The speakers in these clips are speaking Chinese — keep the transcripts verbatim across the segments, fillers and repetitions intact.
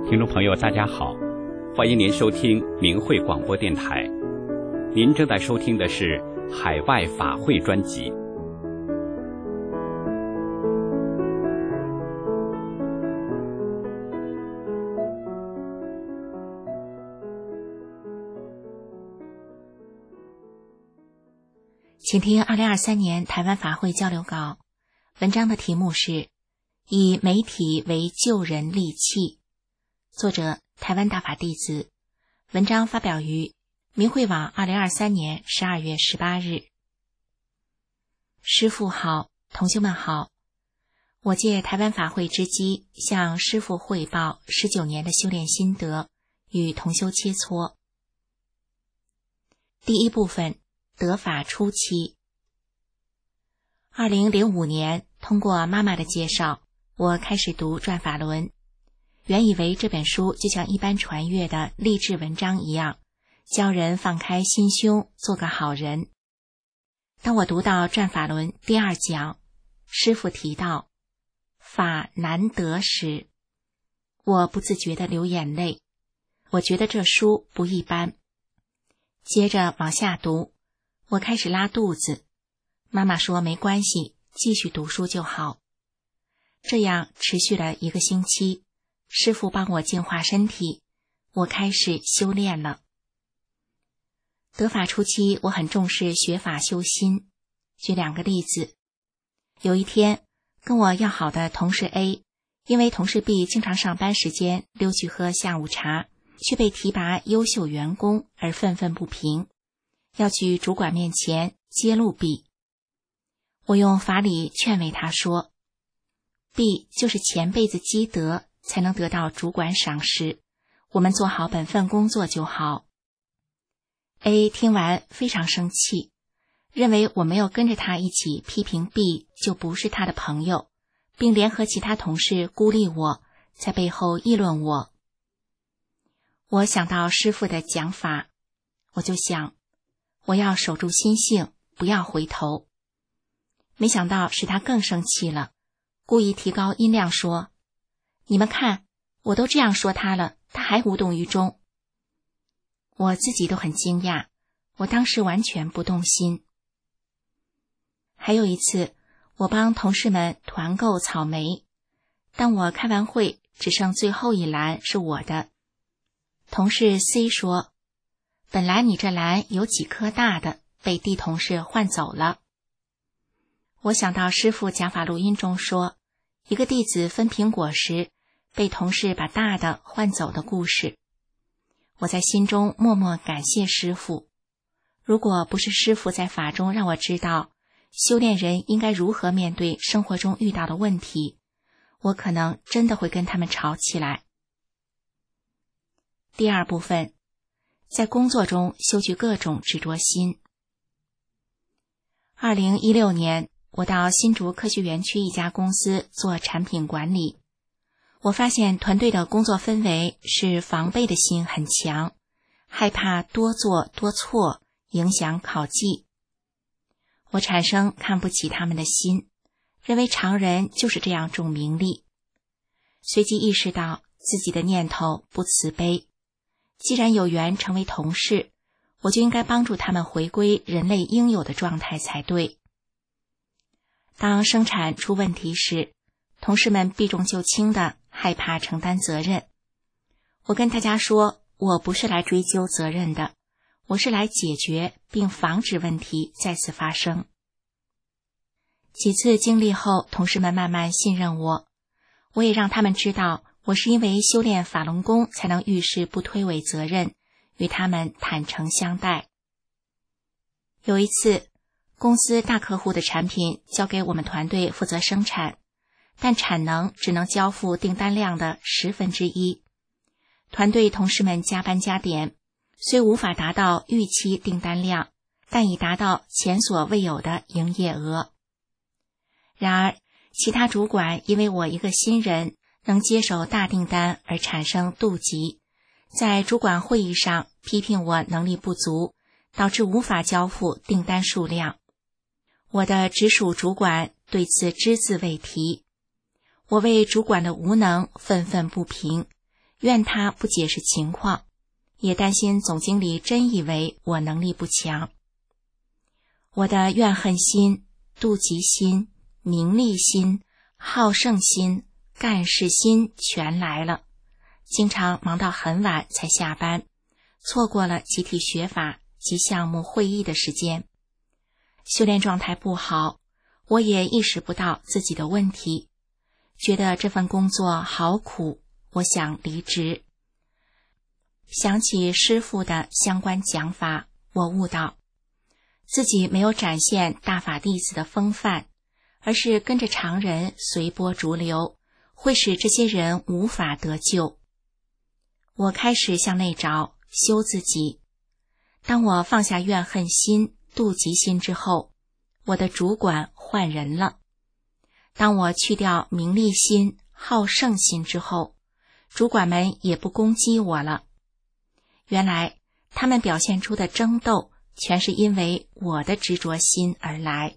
听众朋友大家好，欢迎您收听明慧广播电台。您正在收听的是海外法会专辑。 请听二零二三年台湾法会交流稿，文章的题目是以媒体为救人利器，作者台湾大法弟子，文章发表于明慧网二零二三年十二月十八日。师父好，同修们好，我借台湾法会之机向师父汇报十九年的修炼心得，与同修切磋。第一部分，得法初期。二零零五年，通过妈妈的介绍，我开始读《转法轮》，原以为这本书就像一般传阅的励志文章一样，教人放开心胸，做个好人。当我读到《转法轮》第二讲，师父提到法难得时，我不自觉地流眼泪。我觉得这书不一般。接着往下读，我开始拉肚子，妈妈说没关系，继续读书就好。这样持续了一个星期，师父帮我净化身体，我开始修炼了。得法初期，我很重视学法修心。举两个例子，有一天，跟我要好的同事 A， 因为同事 B 经常上班时间溜去喝下午茶，却被提拔优秀员工而愤愤不平，要去主管面前揭露 B。 我用法理劝慰他说， B 就是前辈子积德才能得到主管赏识，我们做好本分工作就好。 A 听完非常生气，认为我没有跟着他一起批评 B 就不是他的朋友，并联合其他同事孤立我，在背后议论我。我想到师父的讲法，我就想，我要守住心性，不要回头。没想到使他更生气了，故意提高音量说，你们看，我都这样说他了，他还无动于衷。我自己都很惊讶，我当时完全不动心。还有一次，我帮同事们团购草莓，当我开完会，只剩最后一篮是我的。同事 C 说，本来你这篮有几颗大的，被 D 同事换走了。我想到师父讲法录音中说，一个弟子分苹果时，被同事把大的换走的故事。我在心中默默感谢师父。如果不是师父在法中让我知道，修炼人应该如何面对生活中遇到的问题，我可能真的会跟他们吵起来。第二部分，在工作中修去各种执着心。二零一六年，我到新竹科学园区一家公司做产品管理。我发现团队的工作氛围是防备的心很强，害怕多做多错，影响考绩。我产生看不起他们的心，认为常人就是这样重名利。随即意识到自己的念头不慈悲，既然有缘成为同事，我就应该帮助他们回归人类应有的状态才对。当生产出问题时，同事们避重就轻的害怕承担责任。我跟大家说，我不是来追究责任的，我是来解决并防止问题再次发生。几次经历后，同事们慢慢信任我，我也让他们知道，我是因为修炼法轮功才能遇事不推诿责任，与他们坦诚相待。有一次，公司大客户的产品交给我们团队负责生产，但产能只能交付订单量的十分之一。团队同事们加班加点，虽无法达到预期订单量，但已达到前所未有的营业额。然而，其他主管因为我一个新人能接手大订单而产生妒忌，在主管会议上批评我能力不足，导致无法交付订单数量。我的直属主管对此只字未提。我为主管的无能愤愤不平， 怨他不解释情况，也担心总经理真以为我能力不强。我的怨恨心、妒忌心、名利心、好胜心、干事心全来了，经常忙到很晚才下班，错过了集体学法及项目会议的时间。修炼状态不好，我也意识不到自己的问题，觉得这份工作好苦，我想离职。想起师父的相关讲法，我悟到自己没有展现大法弟子的风范，而是跟着常人随波逐流，会使这些人无法得救。我开始向内找，修自己。当我放下怨恨心、妒忌心之后，我的主管换人了。当我去掉名利心、好胜心之后，主管们也不攻击我了。原来他们表现出的争斗，全是因为我的执着心而来。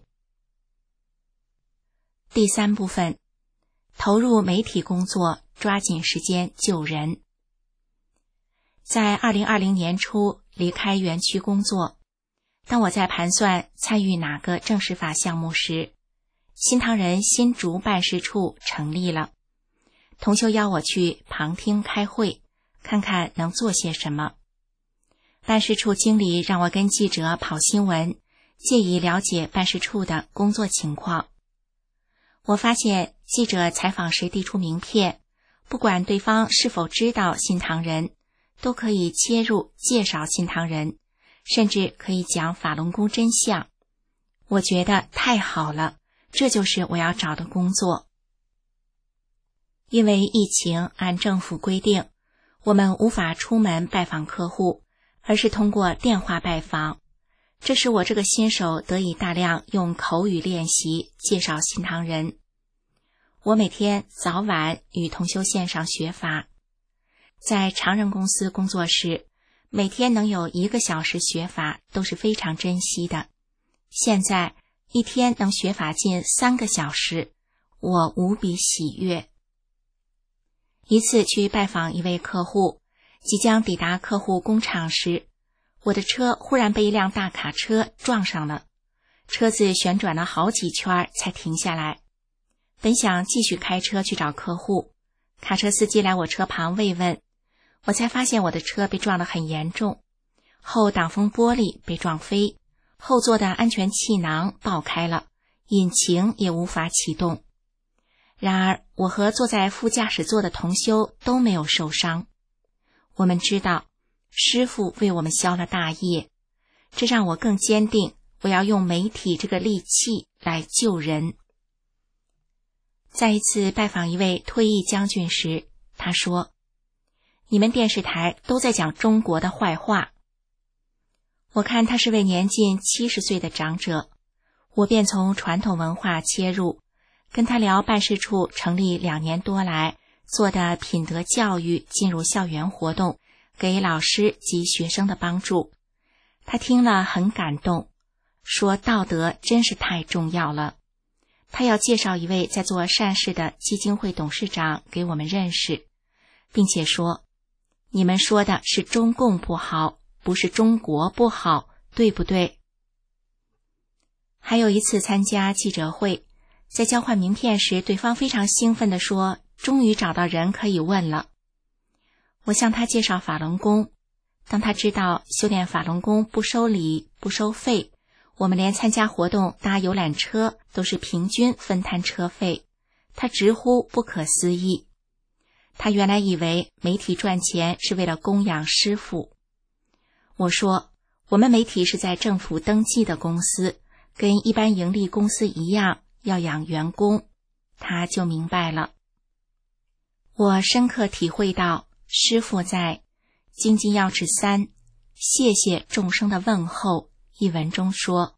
第三部分，投入媒体工作，抓紧时间救人。在二零二零年初离开园区工作，当我在盘算参与哪个正式法项目时，新唐人新竹办事处成立了。同修邀我去旁听开会，看看能做些什么。办事处经理让我跟记者跑新闻，借以了解办事处的工作情况。我发现记者采访时递出名片，不管对方是否知道新唐人，都可以切入介绍新唐人，甚至可以讲法轮功真相。我觉得太好了，这就是我要找的工作。因为疫情，按政府规定，我们无法出门拜访客户，而是通过电话拜访。这使我这个新手得以大量用口语练习介绍新唐人。我每天早晚与同修线上学法。在常人公司工作时，每天能有一个小时学法都是非常珍惜的。现在一天能学法近三个小时，我无比喜悦。一次去拜访一位客户，即将抵达客户工厂时，我的车忽然被一辆大卡车撞上了，车子旋转了好几圈才停下来。本想继续开车去找客户，卡车司机来我车旁慰问，我才发现我的车被撞得很严重，后挡风玻璃被撞飞，后座的安全气囊爆开了，引擎也无法启动。然而我和坐在副驾驶座的同修都没有受伤。我们知道师父为我们消了大业，这让我更坚定我要用媒体这个利器来救人。在一次拜访一位退役将军时，他说，你们电视台都在讲中国的坏话。我看他是位年近七十岁的长者，我便从传统文化切入，跟他聊办事处成立两年多来做的品德教育进入校园活动，给老师及学生的帮助。他听了很感动，说道德真是太重要了。他要介绍一位在做善事的基金会董事长给我们认识，并且说，你们说的是中共不好，不是中国不好，对不对？还有一次参加记者会，在交换名片时，对方非常兴奋地说，终于找到人可以问了。我向他介绍法轮功，当他知道修炼法轮功不收礼不收费，我们连参加活动搭游览车都是平均分摊车费，他直呼不可思议。他原来以为媒体赚钱是为了供养师父。我说，我们媒体是在政府登记的公司，跟一般盈利公司一样要养员工。他就明白了。我深刻体会到师父在《精进要旨三谢谢众生的问候》一文中说，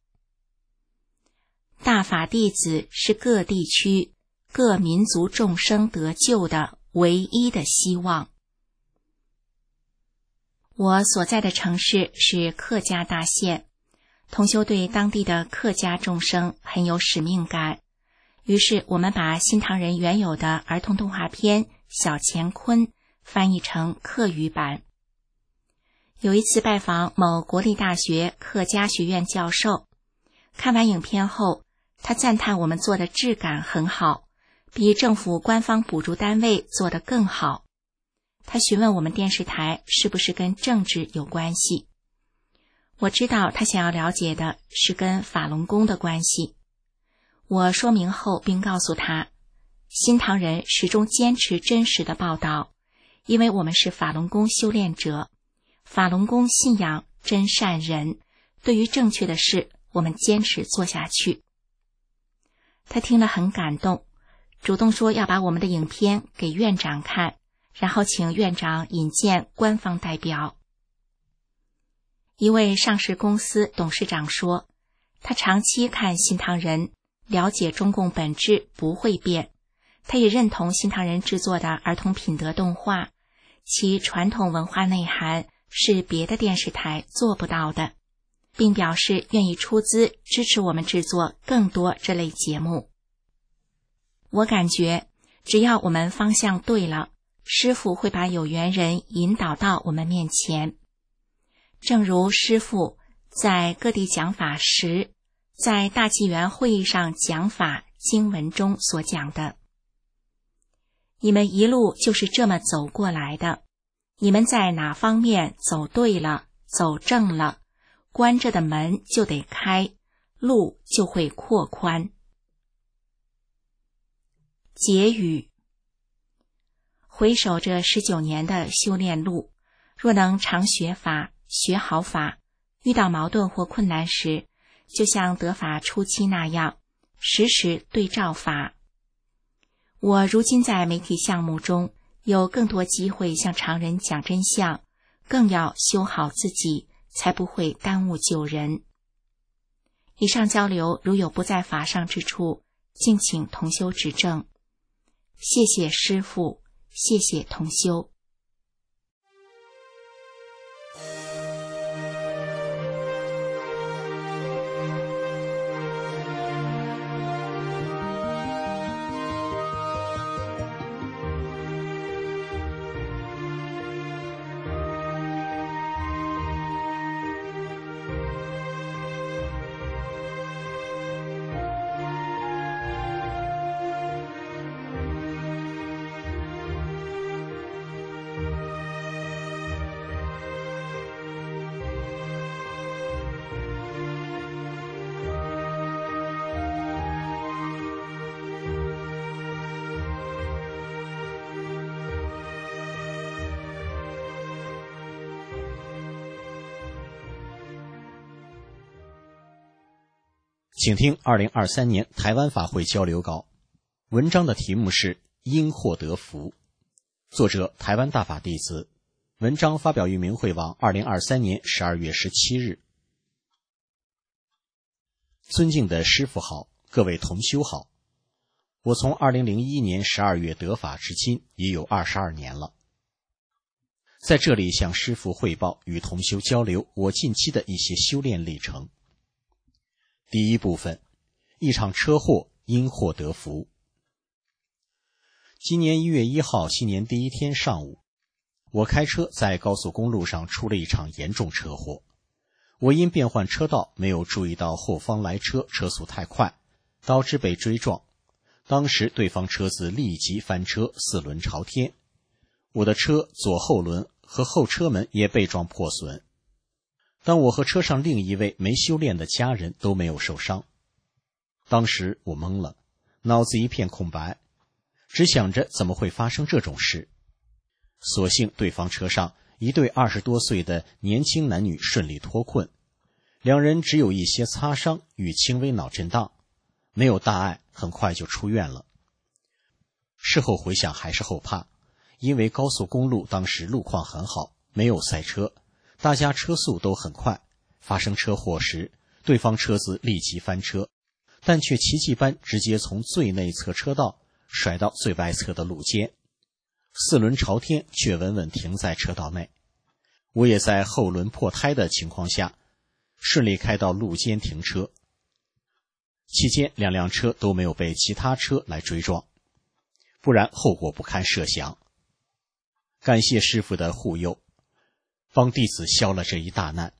大法弟子是各地区各民族众生得救的唯一的希望。我所在的城市是客家大县，同修对当地的客家众生很有使命感，于是我们把新唐人原有的儿童动画片《小乾坤》 翻译成客语版。有一次拜访某国立大学客家学院教授，看完影片后，他赞叹我们做的质感很好，比政府官方补助单位做得更好。他询问我们电视台是不是跟政治有关系。我知道他想要了解的是跟法轮功的关系。我说明后并告诉他，新唐人始终坚持真实的报道，因为我们是法轮功修炼者，法轮功信仰真善人，对于正确的事我们坚持做下去。他听了很感动，主动说要把我们的影片给院长看，然后请院长引荐官方代表。一位上市公司董事长说，他长期看新唐人，了解中共本质不会变。他也认同新唐人制作的儿童品德动画，其传统文化内涵是别的电视台做不到的，并表示愿意出资支持我们制作更多这类节目。我感觉只要我们方向对了，师父会把有缘人引导到我们面前。正如师父在各地讲法时，在大纪元会议上讲法经文中所讲的，你们一路就是这么走过来的，你们在哪方面走对了，走正了，关着的门就得开，路就会扩宽。结语：回首这十九年的修炼路，若能常学法，学好法，遇到矛盾或困难时，就像得法初期那样，时时对照法。我如今在媒体项目中有更多机会向常人讲真相，更要修好自己，才不会耽误救人。以上交流如有不在法上之处，敬请同修指正。谢谢师父，谢谢同修。 请听二零二三年台湾法会交流稿，文章的题目是因祸得福，作者台湾大法弟子，文章发表于明慧网二零二三年十二月十七日。尊敬的师父好，各位同修好，我从二零零一年十二月得法至今已有二十二年了，在这里向师父汇报与同修交流我近期的一些修炼历程。第一部分，一场车祸因祸得福。今年一月一号新年第一天上午，我开车在高速公路上出了一场严重车祸。我因变换车道没有注意到后方来车车速太快，导致被追撞。当时对方车子立即翻车，四轮朝天，我的车左后轮和后车门也被撞破损。但我和车上另一位没修炼的家人都没有受伤。当时我懵了，脑子一片空白，只想着怎么会发生这种事。所幸对方车上一对二十多岁的年轻男女顺利脱困，两人只有一些擦伤与轻微脑震荡，没有大碍，很快就出院了。事后回想还是后怕，因为高速公路当时路况很好，没有塞车，大家车速都很快，发生车祸时，对方车子立即翻车，但却奇迹般直接从最内侧车道甩到最外侧的路肩，四轮朝天却稳稳停在车道内。我也在后轮破胎的情况下，顺利开到路肩停车。期间两辆车都没有被其他车来追撞，不然后果不堪设想。 感谢师父的护佑，帮弟子消了这一大难。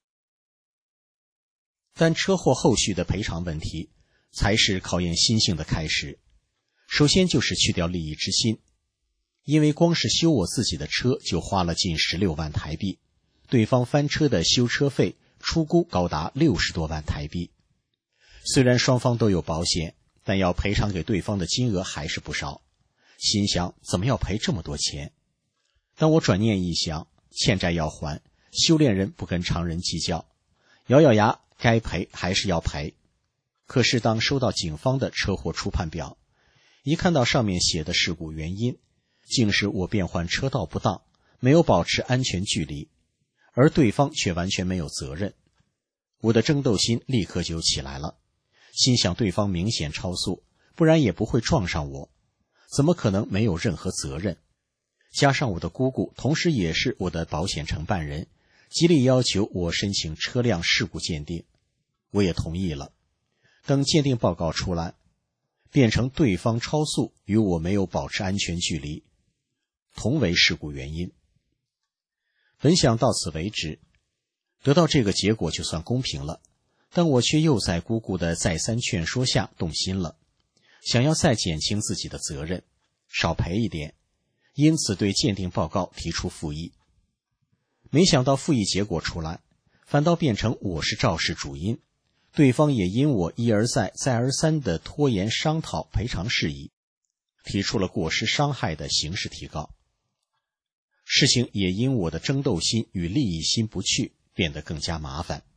但车祸后续的赔偿问题才是考验心性的开始。首先就是去掉利益之心，因为光是修我自己的车就花了近十六万台币，对方翻车的修车费初估高达六十多万台币。虽然双方都有保险，但要赔偿给对方的金额还是不少。心想怎么要赔这么多钱？但我转念一想，欠债要还，修炼人不跟常人计较，咬咬牙，该赔还是要赔。可是当收到警方的车祸初判表，一看到上面写的事故原因，竟是我变换车道不当，没有保持安全距离，而对方却完全没有责任。我的争斗心立刻就起来了，心想对方明显超速，不然也不会撞上我，怎么可能没有任何责任？加上我的姑姑同时也是我的保险承办人，极力要求我申请车辆事故鉴定，我也同意了。等鉴定报告出来，变成对方超速与我没有保持安全距离，同为事故原因。本想到此为止，得到这个结果就算公平了，但我却又在姑姑的再三劝说下动心了，想要再减轻自己的责任，少赔一点，因此对鉴定报告提出复议。没想到复议结果出来，反倒变成我是肇事主因，对方也因我一而再再而三的拖延商讨赔偿事宜，提出了过失伤害的刑事提告。事情也因我的争斗心与利益心不去，变得更加麻烦。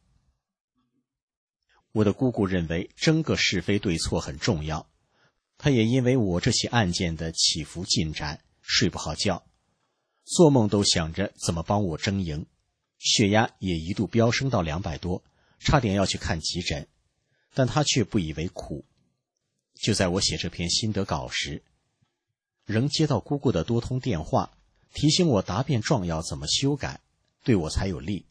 我的姑姑认为争个是非对错很重要，她也因为我这起案件的起伏进展睡不好觉，做梦都想着怎么帮我争赢，血压也一度飙升到两百多，差点要去看急诊，但她却不以为苦。就在我写这篇心得稿时，仍接到姑姑的多通电话，提醒我答辩状要怎么修改，对我才有利。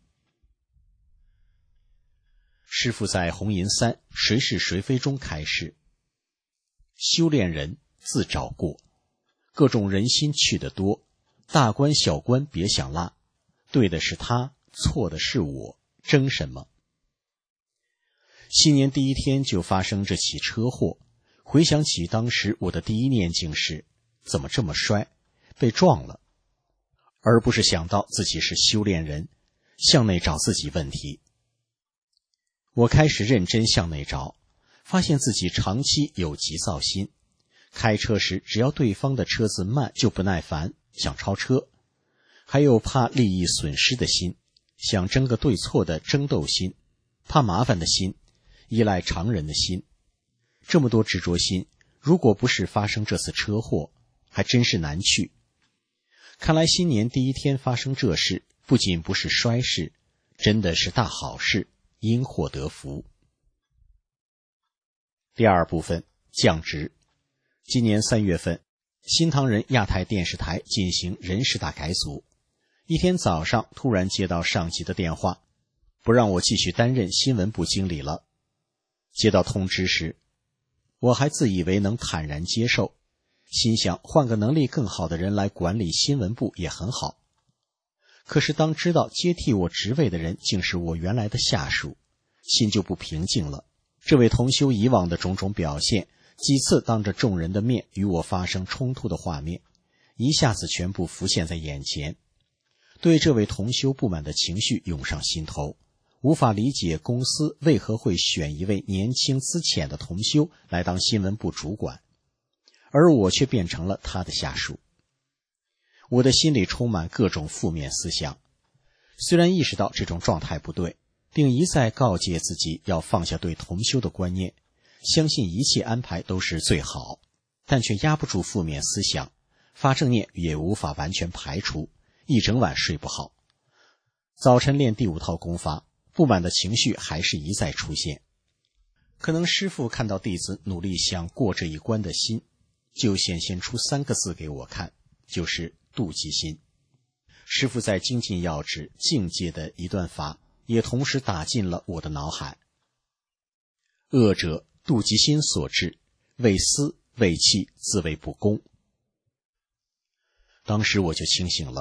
师父在红银三谁是谁非中开示，修炼人自找过，各种人心去得多，大官小官别想拉，对的是他，错的是我，争什么？新年第一天就发生这起车祸，回想起当时我的第一念竟是怎么这么衰，被撞了，而不是想到自己是修炼人，向内找自己问题。我开始认真向内找，发现自己长期有急躁心，开车时只要对方的车子慢就不耐烦，想超车，还有怕利益损失的心，想争个对错的争斗心，怕麻烦的心，依赖常人的心。这么多执着心，如果不是发生这次车祸，还真是难去。看来新年第一天发生这事，不仅不是衰事，真的是大好事，因祸得福。第二部分，降职。今年三月份，新唐人亚太电视台进行人事大改组。一天早上突然接到上级的电话，不让我继续担任新闻部经理了。接到通知时，我还自以为能坦然接受，心想换个能力更好的人来管理新闻部也很好。可是当知道接替我职位的人竟是我原来的下属，心就不平静了。这位同修以往的种种表现，几次当着众人的面与我发生冲突的画面，一下子全部浮现在眼前。对这位同修不满的情绪涌上心头，无法理解公司为何会选一位年轻资浅的同修来当新闻部主管，而我却变成了他的下属。我的心里充满各种负面思想，虽然意识到这种状态不对，并一再告诫自己要放下对同修的观念，相信一切安排都是最好，但却压不住负面思想，发正念也无法完全排除，一整晚睡不好。早晨练第五套功法，不满的情绪还是一再出现。可能师父看到弟子努力想过这一关的心，就显现出三个字给我看，就是妒忌心。师父在精进要旨境界的一段法，也同时打进了我的脑海。恶者妒忌心所致，为私为气，自谓不公。当时我就清醒了，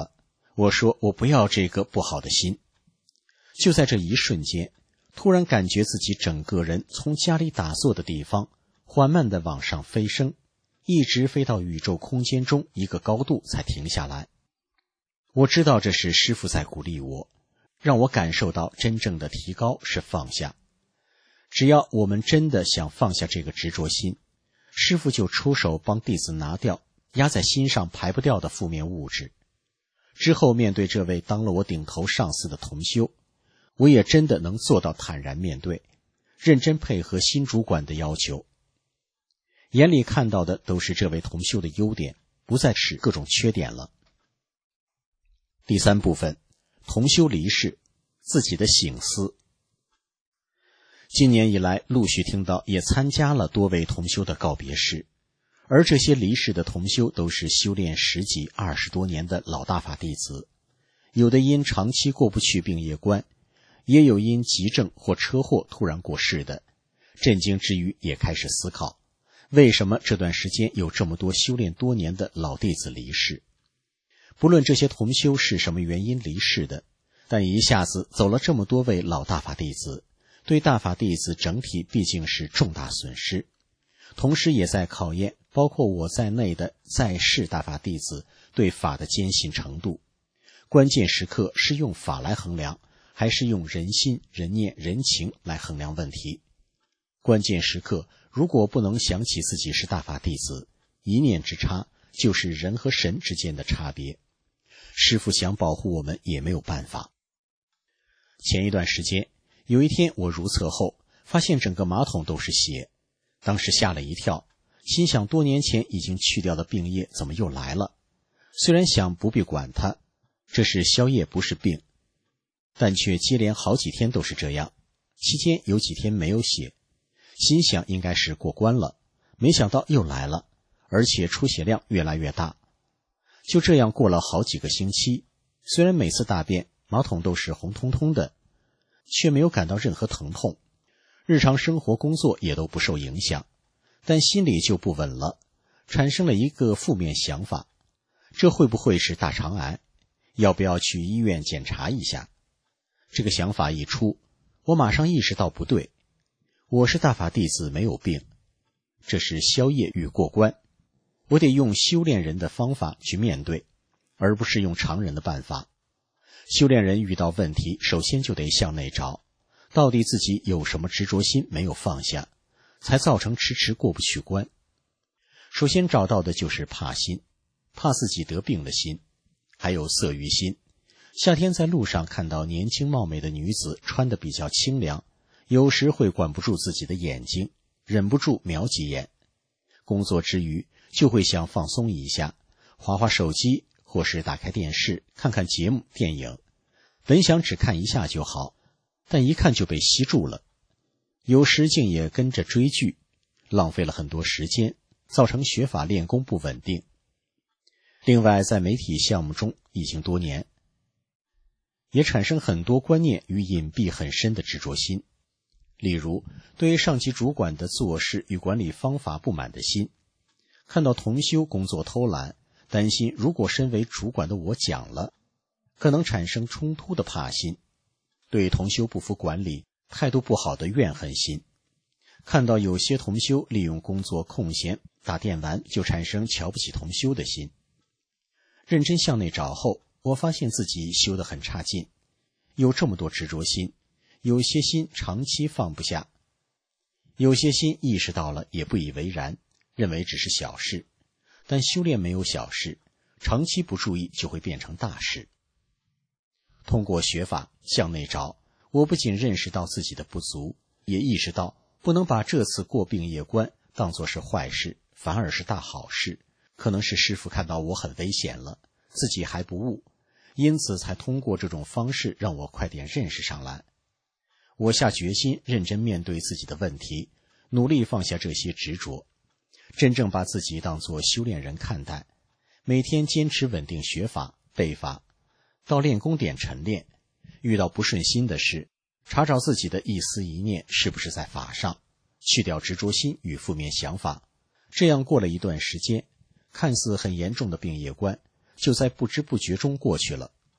我说我不要这个不好的心。就在这一瞬间，突然感觉自己整个人从家里打坐的地方缓慢地往上飞升，一直飞到宇宙空间中一个高度才停下来。我知道这是师父在鼓励我，让我感受到真正的提高是放下。只要我们真的想放下这个执着心，师父就出手帮弟子拿掉压在心上排不掉的负面物质。之后面对这位当了我顶头上司的同修，我也真的能做到坦然面对，认真配合新主管的要求。眼里看到的都是这位同修的优点，不再是各种缺点了。第三部分，同修离世，自己的省思。今年以来，陆续听到也参加了多位同修的告别式，而这些离世的同修都是修炼十几、二十多年的老大法弟子，有的因长期过不去病业关，也有因急症或车祸突然过世的。震惊之余，也开始思考，为什么这段时间有这么多修炼多年的老弟子离世？不论这些同修是什么原因离世的，但一下子走了这么多位老大法弟子，对大法弟子整体毕竟是重大损失，同时也在考验包括我在内的在世大法弟子对法的坚信程度。关键时刻是用法来衡量，还是用人心、人念、人情来衡量问题？关键时刻如果不能想起自己是大法弟子，一念之差就是人和神之间的差别。师父想保护我们也没有办法。前一段时间，有一天我如厕后，发现整个马桶都是血，当时吓了一跳，心想多年前已经去掉的病业怎么又来了？虽然想不必管它，这是消业不是病，但却接连好几天都是这样，期间有几天没有血，心想应该是过关了，没想到又来了，而且出血量越来越大。就这样过了好几个星期，虽然每次大便马桶都是红彤彤的，却没有感到任何疼痛，日常生活工作也都不受影响，但心里就不稳了，产生了一个负面想法，这会不会是大肠癌？要不要去医院检查一下？这个想法一出，我马上意识到不对，我是大法弟子，没有病，这是消业与过关，我得用修炼人的方法去面对，而不是用常人的办法。修炼人遇到问题，首先就得向内找，到底自己有什么执着心没有放下，才造成迟迟过不去关。首先找到的就是怕心，怕自己得病的心，还有色欲心。夏天在路上看到年轻貌美的女子穿得比较清凉，有时会管不住自己的眼睛，忍不住瞄几眼。工作之余就会想放松一下，滑滑手机或是打开电视看看节目电影，本想只看一下就好，但一看就被吸住了。有时竟也跟着追剧，浪费了很多时间，造成学法练功不稳定。另外在媒体项目中已经多年，也产生很多观念与隐蔽很深的执着心，例如对上级主管的做事与管理方法不满的心，看到同修工作偷懒，担心如果身为主管的我讲了，可能产生冲突的怕心，对同修不服管理态度不好的怨恨心，看到有些同修利用工作空闲打电玩就产生瞧不起同修的心。认真向内找后，我发现自己修得很差劲，有这么多执着心，有些心长期放不下，有些心意识到了也不以为然，认为只是小事，但修炼没有小事，长期不注意就会变成大事。通过学法向内找，我不仅认识到自己的不足，也意识到不能把这次过病业关当作是坏事，反而是大好事。可能是师父看到我很危险了，自己还不悟，因此才通过这种方式让我快点认识上来。我下决心认真面对自己的问题，努力放下这些执着，真正把自己当作修炼人看待，每天坚持稳定学法背法，到练功点晨练，遇到不顺心的事，查找自己的一思一念是不是在法上，去掉执着心与负面想法。这样过了一段时间，看似很严重的病业关就在不知不觉中过去了，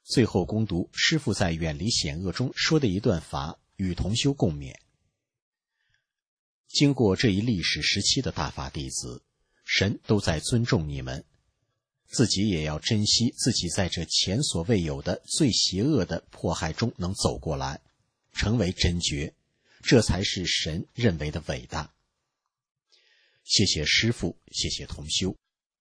最后攻读师父在远离险恶中说的一段法，与同修共勉。经过这一历史时期的大法弟子，神都在尊重你们，自己也要珍惜自己在这前所未有的最邪恶的迫害中能走过来，成为真觉，这才是神认为的伟大。谢谢师父，谢谢同修。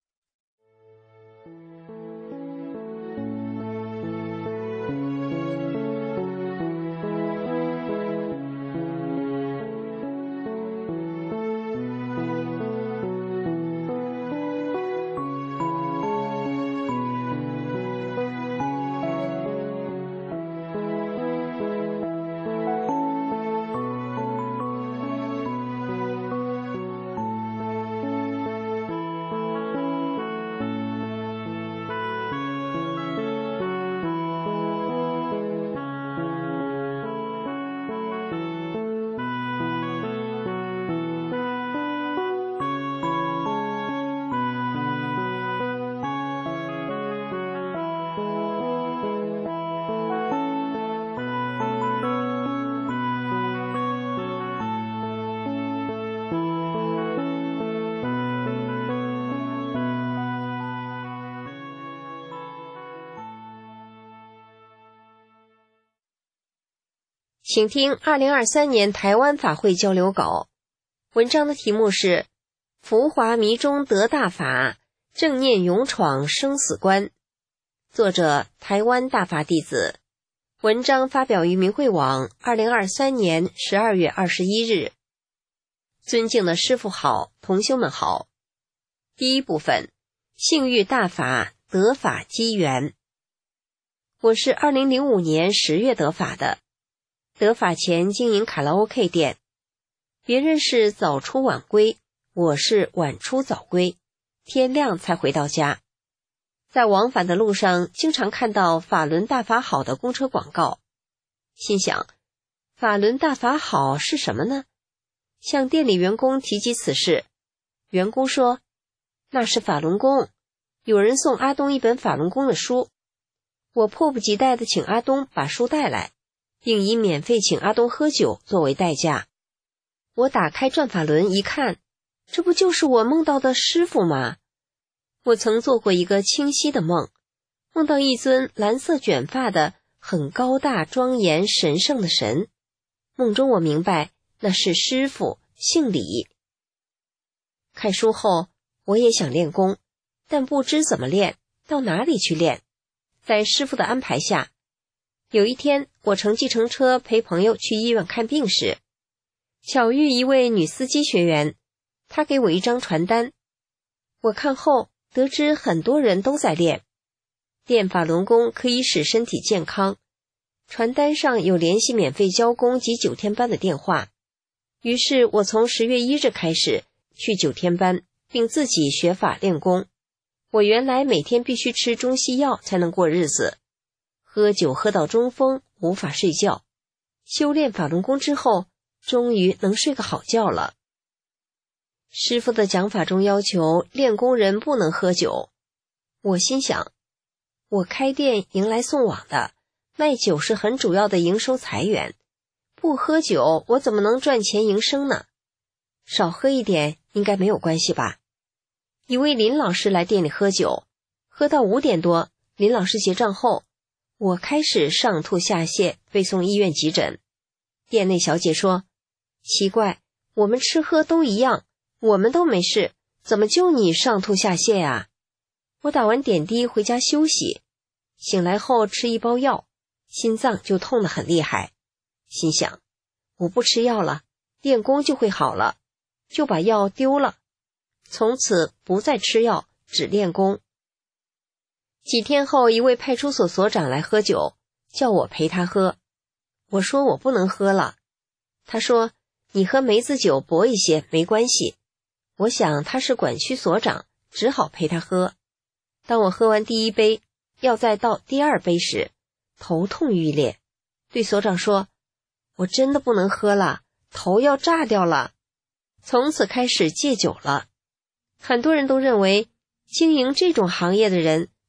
请听二零二三年台湾法会交流稿，文章的题目是浮华迷中得大法，正念勇闯生死关，作者台湾大法弟子，文章发表于明慧网二零二三年十二月二十一日。尊敬的师父好，同修们好。第一部分，幸遇大法，得法机缘。我是二零零五年十月得法的，得法前经营卡拉 OK 店，别人是早出晚归，我是晚出早归，天亮才回到家。在往返的路上，经常看到法轮大法好的公车广告，心想，法轮大法好是什么呢？向店里员工提及此事，员工说，那是法轮功，有人送阿东一本法轮功的书，我迫不及待地请阿东把书带来，并以免费请阿东喝酒作为代价。我打开转法轮一看，这不就是我梦到的师父吗？我曾做过一个清晰的梦，梦到一尊蓝色卷发的很高大庄严神圣的神，梦中我明白那是师父，姓李。看书后我也想练功，但不知怎么练，到哪里去练。在师父的安排下，有一天我乘计程车陪朋友去医院看病时，巧遇一位女司机学员，她给我一张传单，我看后得知很多人都在练，练法轮功可以使身体健康，传单上有联系免费教功及九天班的电话，于是我从十月一日开始去九天班，并自己学法练功。我原来每天必须吃中西药才能过日子，喝酒喝到中风，无法睡觉。修炼法轮功之后，终于能睡个好觉了。师父的讲法中要求练功人不能喝酒，我心想，我开店迎来送往的，卖酒是很主要的营收财源，不喝酒我怎么能赚钱营生呢？少喝一点应该没有关系吧。一位林老师来店里喝酒，喝到五点多，林老师结账后，我开始上吐下泻，被送医院急诊。店内小姐说，奇怪，我们吃喝都一样，我们都没事，怎么就你上吐下泻啊？我打完点滴回家休息，醒来后吃一包药，心脏就痛得很厉害，心想，我不吃药了，练功就会好了，就把药丢了，从此不再吃药，只练功。几天后，一位派出所所长来喝酒，叫我陪他喝。我说我不能喝了。他说，你喝梅子酒薄一些没关系。我想他是管区所长，只好陪他喝。当我喝完第一杯，要再倒第二杯时，头痛欲裂，对所长说，我真的不能喝了，头要炸掉了。从此开始戒酒了。很多人都认为经营这种行业的人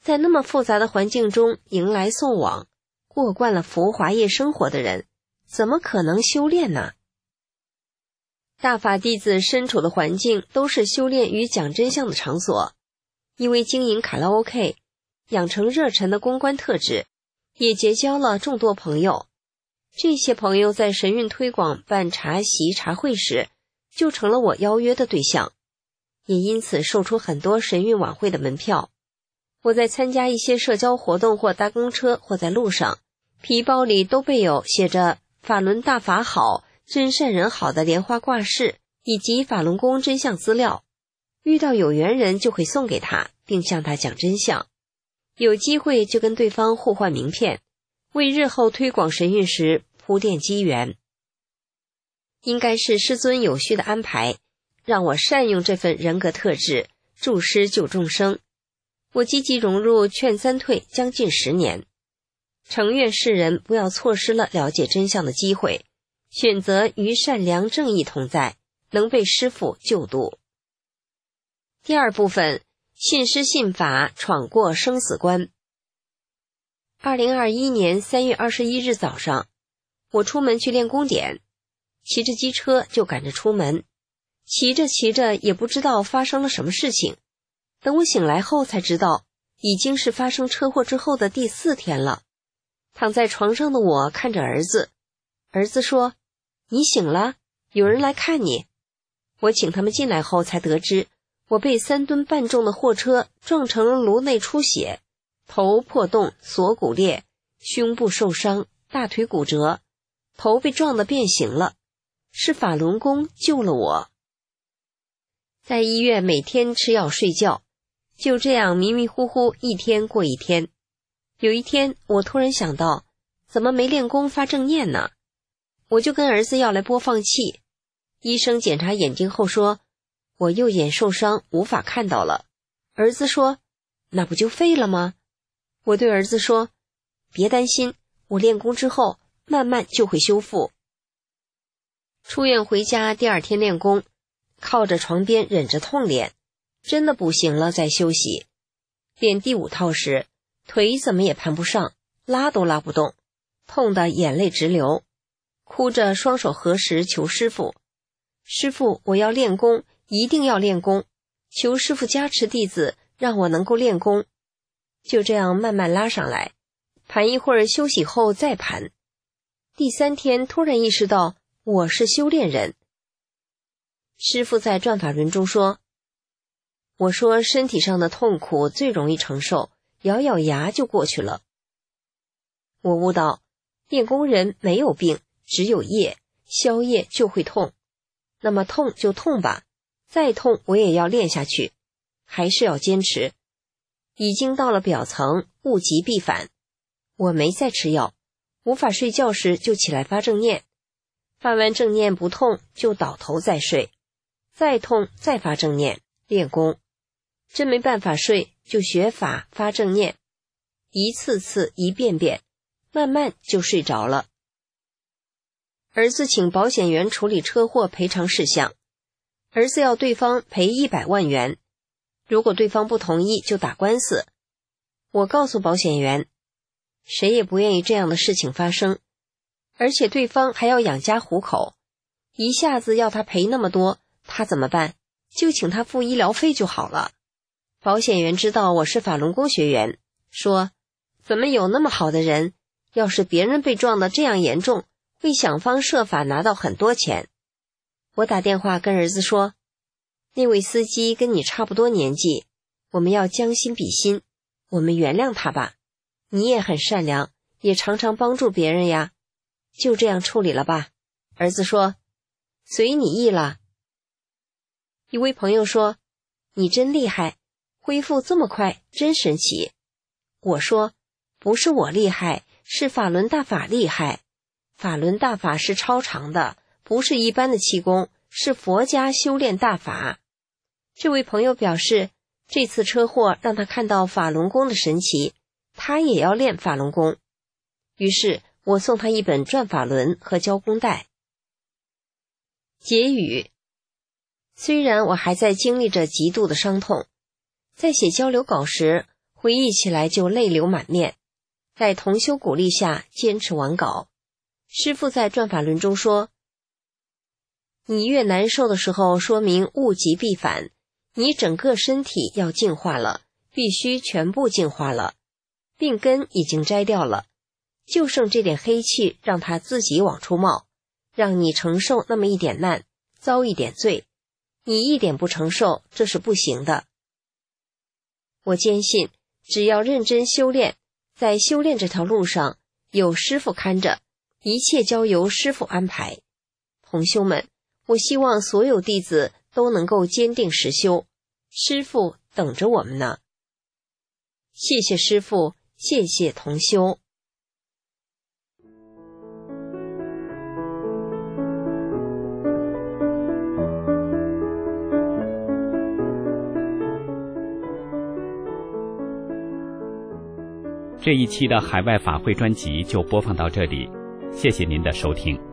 在那么复杂的环境中迎来送往，过惯了浮华夜生活的人，怎么可能修炼呢？大法弟子身处的环境都是修炼与讲真相的场所，因为经营卡拉 OK， 养成热忱的公关特质，也结交了众多朋友。这些朋友在神韵推广办茶席茶会时，就成了我邀约的对象，也因此售出很多神韵晚会的门票。我在参加一些社交活动或搭公车或在路上，皮包里都备有写着法轮大法好，真善人好的莲花挂饰，以及法轮功真相资料。遇到有缘人就会送给他，并向他讲真相。有机会就跟对方互换名片，为日后推广神韵时铺垫机缘。应该是师尊有序的安排，让我善用这份人格特质，助师救众生。我积极融入劝三退将近十年，诚愿世人不要错失了了解真相的机会，选择与善良正义同在，能被师父救度。第二部分，信师信法，闯过生死关。二零二一年三月二十一日早上，我出门去练功点，骑着机车就赶着出门，骑着骑着也不知道发生了什么事情。等我醒来后才知道，已经是发生车祸之后的第四天了。躺在床上的我看着儿子，儿子说：“你醒了，有人来看你。”我请他们进来后才得知，我被三吨半重的货车撞成了颅内出血，头破洞，锁骨裂，胸部受伤，大腿骨折，头被撞得变形了。是法轮功救了我。在医院每天吃药睡觉，就这样迷迷糊糊一天过一天。有一天我突然想到，怎么没练功发正念呢？我就跟儿子要来播放器。医生检查眼睛后说，我右眼受伤无法看到了。儿子说，那不就废了吗？我对儿子说，别担心，我练功之后慢慢就会修复。出院回家第二天练功，靠着床边忍着痛练，真的不行了再休息。练第五套时，腿怎么也盘不上，拉都拉不动，痛得眼泪直流，哭着双手合十求师父，师父，我要练功，一定要练功，求师父加持弟子，让我能够练功。就这样慢慢拉上来，盘一会儿休息后再盘。第三天突然意识到我是修炼人。师父在转法轮中说，我说身体上的痛苦最容易承受，咬咬牙就过去了。我悟到，练功人没有病，只有业，消业就会痛。那么痛就痛吧，再痛我也要练下去，还是要坚持。已经到了表层，物极必反。我没再吃药，无法睡觉时就起来发正念，发完正念不痛就倒头再睡，再痛再发正念，练功。真没办法睡，就学法发正念，一次次一遍遍，慢慢就睡着了。儿子请保险员处理车祸赔偿事项，儿子要对方赔一百万元，如果对方不同意就打官司。我告诉保险员，谁也不愿意这样的事情发生，而且对方还要养家糊口，一下子要他赔那么多，他怎么办？就请他付医疗费就好了。保险员知道我是法轮功学员，说，怎么有那么好的人，要是别人被撞得这样严重，会想方设法拿到很多钱。我打电话跟儿子说，那位司机跟你差不多年纪，我们要将心比心，我们原谅他吧，你也很善良，也常常帮助别人呀，就这样处理了吧。儿子说，随你意了。一位朋友说，你真厉害，恢复这么快，真神奇。我说，不是我厉害，是法轮大法厉害。法轮大法是超常的，不是一般的气功，是佛家修炼大法。这位朋友表示，这次车祸让他看到法轮功的神奇，他也要练法轮功。于是我送他一本转法轮和交功带。结语，虽然我还在经历着极度的伤痛，在写交流稿时， 回忆起来就泪流满面。在同修鼓励下坚持完稿。师父在转法轮中说，你越难受的时候，说明物极必反，你整个身体要净化了，必须全部净化了，病根已经摘掉了，就剩这点黑气让它自己往出冒，让你承受那么一点难，遭一点罪，你一点不承受，这是不行的。我坚信，只要认真修炼，在修炼这条路上有师父看着，一切交由师父安排。同修们，我希望所有弟子都能够坚定实修，师父等着我们呢。谢谢师父，谢谢同修。 这一期的海外法会专辑就播放到这里，谢谢您的收听。